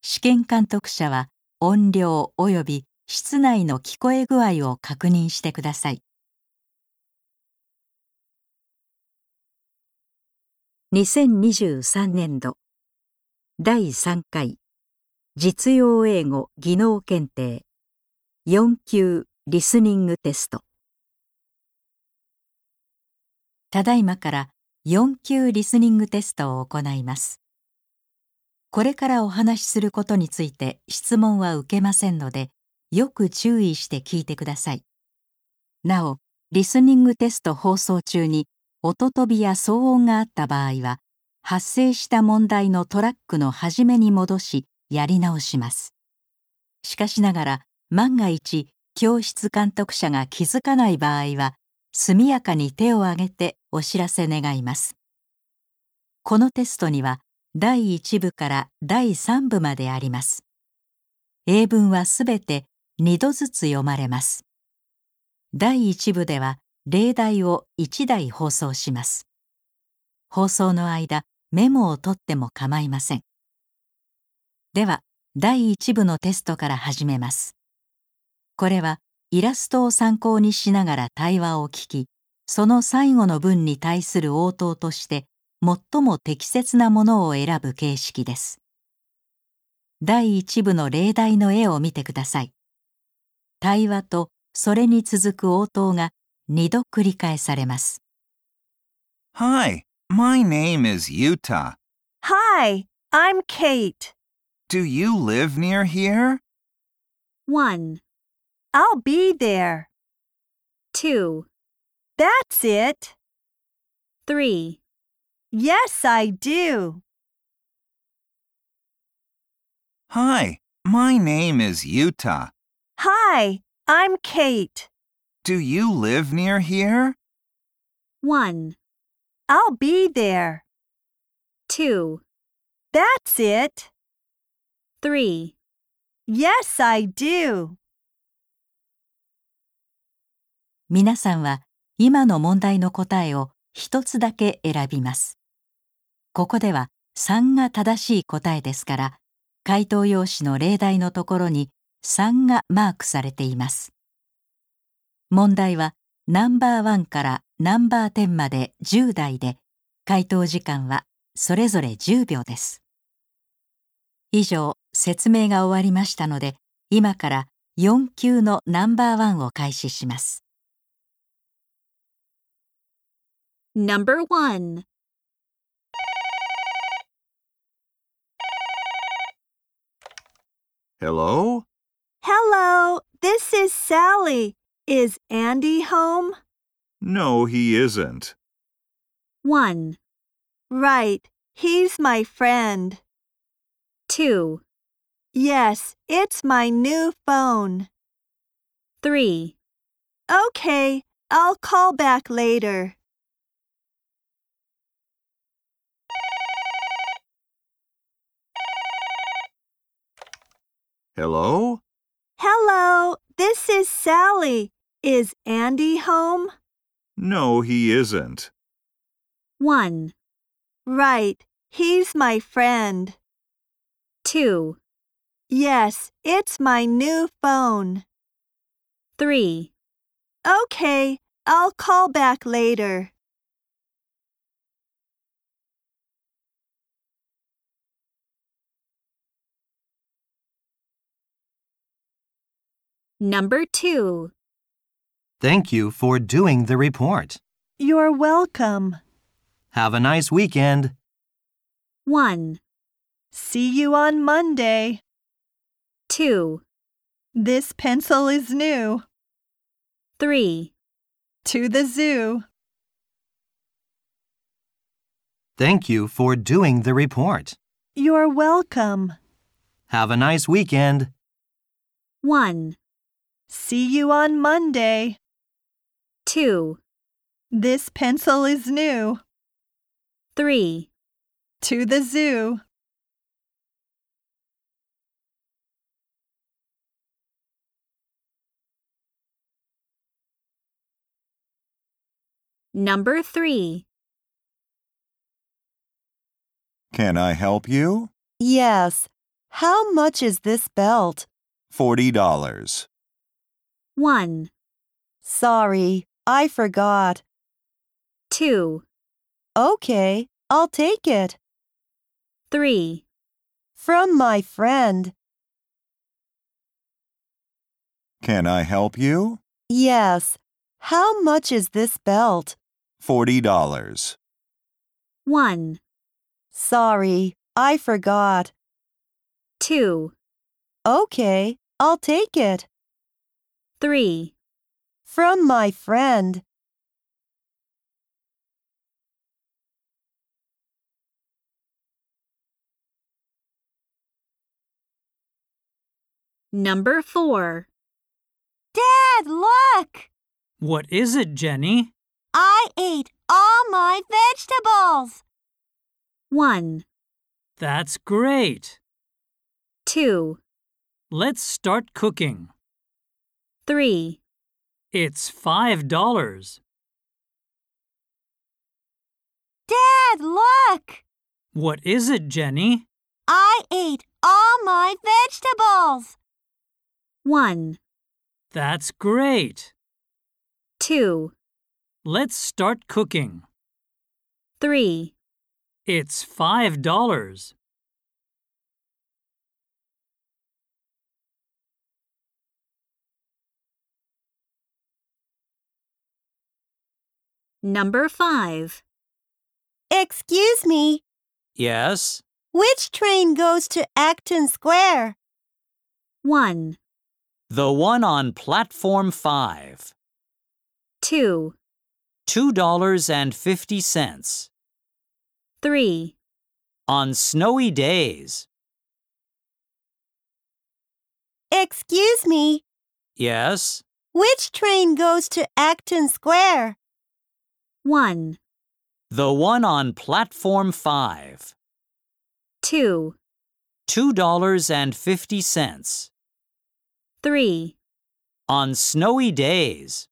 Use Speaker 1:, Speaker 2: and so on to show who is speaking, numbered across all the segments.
Speaker 1: 試験監督者は音量及び室内の聞こえ具合を確認してください。2023年度第3回実用英語技能検定4級リスニングテスト。ただいまから4級リスニングテストを行います。これからお話しすることについて質問は受けませんので、よく注意して聞いてください。なお、リスニングテスト放送中に音飛びや騒音があった場合は、発生した問題のトラックの始めに戻し、やり直します。しかしながら、万が一、教室監督者が気づかない場合は、速やかに手を挙げてお知らせ願います。このテストには、第1部から第3部まであります。英文はすべて2度ずつ読まれます。第1部では例題を1題放送します。放送の間、メモを取っても構いません。では、第1部のテストから始めます。これはイラストを参考にしながら対話を聞き、その最後の文に対する応答として、最も適切なものを選ぶ形式です。第1部の例題の絵を見てください。対話とそれに続く応答が2度繰り返されます。
Speaker 2: Hi, my name is Yuta.
Speaker 3: Hi, I'm Kate.
Speaker 2: Do you live near here?
Speaker 3: 1. I'll be there. 2. That's it. 3. Yes, I do.
Speaker 2: Hi, my name is Yuta.
Speaker 3: Hi, I'm Kate.
Speaker 2: Do you live near here?
Speaker 3: 1. I'll be there. 2. That's it. 3. Yes, I do.
Speaker 1: 皆さんは今の問題の答えを一つだけ選びます。ここでは3が正しい答えですから、回答用紙の例題のところに3がマークされています。問題はナンバー1からナンバー10まで10題で、回答時間はそれぞれ10秒です。以上、説明が終わりましたので、今から4級のナンバー1を開始します。
Speaker 3: Number 1.
Speaker 2: Hello?
Speaker 3: Hello, this is Sally. Is Andy home?
Speaker 2: No, he isn't.
Speaker 3: 1. Right, he's my friend. 2. Yes, it's my new phone. 3. Okay, I'll call back later.
Speaker 2: Hello?
Speaker 3: Hello, this is Sally. Is Andy home?
Speaker 2: No, he isn't.
Speaker 3: 1. Right, he's my friend. 2. Yes, it's my new phone. 3. Okay, I'll call back later. Number 2.
Speaker 4: Thank you for doing the report.
Speaker 3: You're welcome.
Speaker 4: Have a nice weekend.
Speaker 3: 1.
Speaker 5: See you on Monday.
Speaker 3: 2.
Speaker 5: This pencil is new.
Speaker 3: 3.
Speaker 5: To the zoo.
Speaker 4: Thank you for doing the report.
Speaker 5: You're welcome.
Speaker 4: Have a nice weekend.
Speaker 3: 1.
Speaker 5: See you on Monday.
Speaker 3: 2.
Speaker 5: This pencil is new.
Speaker 3: 3.
Speaker 5: To the zoo.
Speaker 3: Number 3.
Speaker 2: Can I help you?
Speaker 6: Yes. How much is this belt?
Speaker 2: $40.
Speaker 3: 1,
Speaker 6: Sorry, I forgot.
Speaker 3: 2,
Speaker 6: Okay, I'll take it.
Speaker 3: 3,
Speaker 6: From my friend.
Speaker 2: Can I help you?
Speaker 6: Yes. How much is this belt?
Speaker 2: $40.
Speaker 3: 1,
Speaker 6: Sorry, I forgot.
Speaker 3: 2,
Speaker 6: Okay, I'll take it.
Speaker 3: 3,
Speaker 6: From my friend.
Speaker 3: Number 4.
Speaker 7: Dad, look!
Speaker 8: What is it, Jenny?
Speaker 7: I ate all my vegetables.
Speaker 3: 1,
Speaker 8: That's great.
Speaker 3: 2,
Speaker 8: Let's start cooking.
Speaker 3: 3,
Speaker 8: It's $5.
Speaker 7: Dad, look!
Speaker 8: What is it, Jenny?
Speaker 7: I ate all my vegetables.
Speaker 3: 1,
Speaker 8: That's great.
Speaker 3: 2,
Speaker 8: Let's start cooking.
Speaker 3: 3,
Speaker 8: It's $5.
Speaker 3: Number 5.
Speaker 6: Excuse me,
Speaker 8: Yes?
Speaker 6: which train goes to Acton Square?
Speaker 3: 1,
Speaker 8: The one on platform 5.
Speaker 3: 2,
Speaker 8: $2.50.
Speaker 3: 3,
Speaker 8: On snowy days.
Speaker 6: Excuse me,
Speaker 8: Yes?
Speaker 6: which train goes to Acton Square?
Speaker 3: 1,
Speaker 8: The one on platform 5.
Speaker 3: 2,
Speaker 8: $2.50.
Speaker 3: 3,
Speaker 8: On snowy days.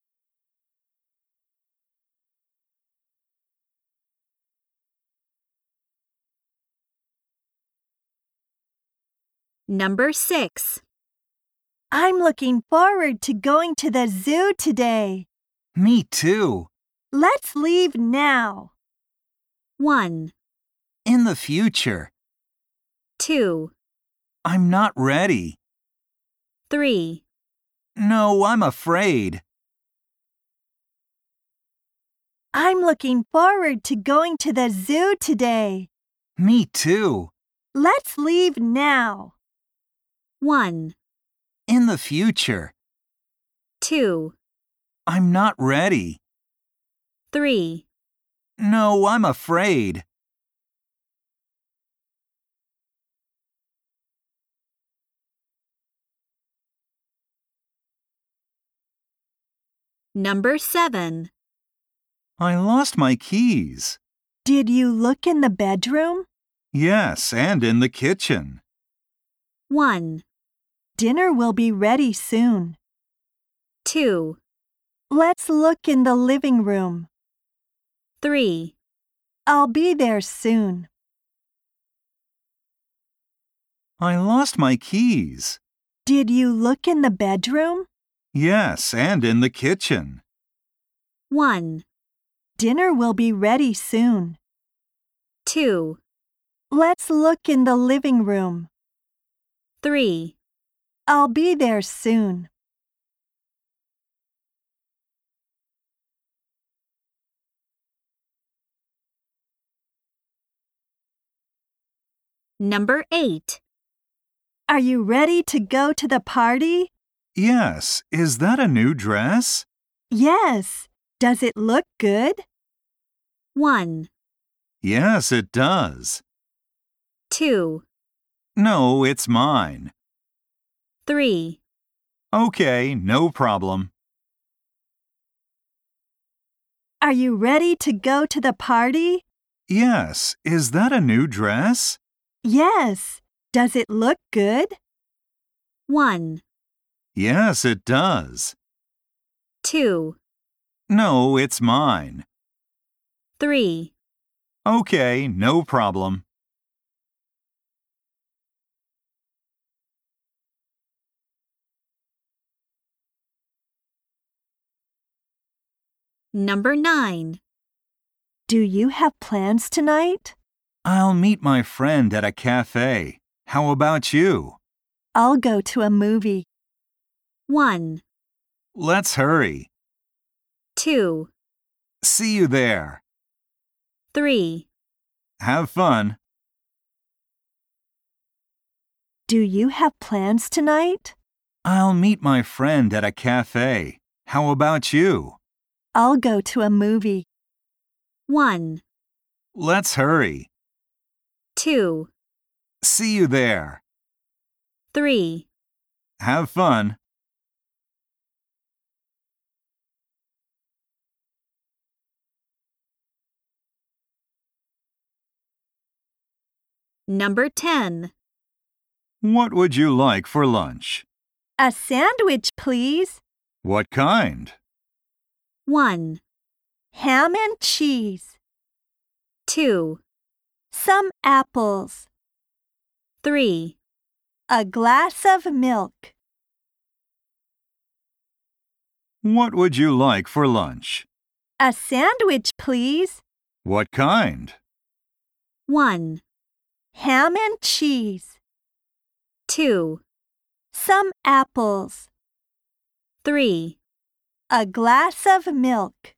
Speaker 3: Number 6.
Speaker 5: I'm looking forward to going to the zoo today.
Speaker 9: Me too.
Speaker 5: Let's leave now.
Speaker 3: 1,
Speaker 9: In the future.
Speaker 3: 2,
Speaker 9: I'm not ready.
Speaker 3: 3,
Speaker 9: No, I'm afraid.
Speaker 5: I'm looking forward to going to the zoo today.
Speaker 9: Me too.
Speaker 5: Let's leave now.
Speaker 3: 1,
Speaker 9: In the future.
Speaker 3: 2,
Speaker 9: I'm not ready.
Speaker 3: 3,
Speaker 9: No, I'm afraid.
Speaker 3: Number 7.
Speaker 2: I lost my keys.
Speaker 5: Did you look in the bedroom?
Speaker 2: Yes, and in the kitchen.
Speaker 3: 1,
Speaker 5: Dinner will be ready soon.
Speaker 3: 2,
Speaker 5: Let's look in the living room.
Speaker 3: 3,
Speaker 5: I'll be there soon.
Speaker 2: I lost my keys.
Speaker 5: Did you look in the bedroom?
Speaker 2: Yes, and in the kitchen.
Speaker 3: 1,
Speaker 5: Dinner will be ready soon.
Speaker 3: 2,
Speaker 5: Let's look in the living room.
Speaker 3: 3,
Speaker 5: I'll be there soon.
Speaker 3: Number 8.
Speaker 5: Are you ready to go to the party?
Speaker 2: Yes, is that a new dress?
Speaker 5: Yes. Does it look good?
Speaker 3: 1,
Speaker 2: Yes, it does.
Speaker 3: 2,
Speaker 2: No, it's mine.
Speaker 3: 3,
Speaker 2: Okay, no problem.
Speaker 5: Are you ready to go to the party?
Speaker 2: Yes, is that a new dress?
Speaker 5: Yes. Does it look good?
Speaker 3: 1,
Speaker 2: Yes, it does.
Speaker 3: 2,
Speaker 2: No, it's mine.
Speaker 3: 3,
Speaker 2: Okay, no problem.
Speaker 7: Number 9.
Speaker 5: Do you have plans tonight?
Speaker 9: I'll meet my friend at a cafe. How about you?
Speaker 5: I'll go to a movie.
Speaker 7: 1,
Speaker 9: Let's hurry.
Speaker 7: 2,
Speaker 9: See you there.
Speaker 7: 3.
Speaker 9: Have fun.
Speaker 5: Do you have plans tonight?
Speaker 9: I'll meet my friend at a cafe. How about you?
Speaker 5: I'll go to a movie.
Speaker 7: 1,
Speaker 9: Let's hurry.
Speaker 7: 2,
Speaker 9: See you there.
Speaker 7: 3.
Speaker 9: Have fun.
Speaker 7: Number 10.
Speaker 2: What would you like for lunch?
Speaker 5: A sandwich, please.
Speaker 2: What kind?
Speaker 7: 1,
Speaker 5: Ham and cheese.
Speaker 7: 2,
Speaker 5: Some apples.
Speaker 7: 3.
Speaker 5: A glass of milk.
Speaker 2: What would you like for lunch?
Speaker 5: A sandwich, please.
Speaker 2: What kind?
Speaker 7: 1,
Speaker 5: Ham and cheese.
Speaker 7: 2,
Speaker 5: Some apples.
Speaker 7: 3.
Speaker 5: A glass of milk.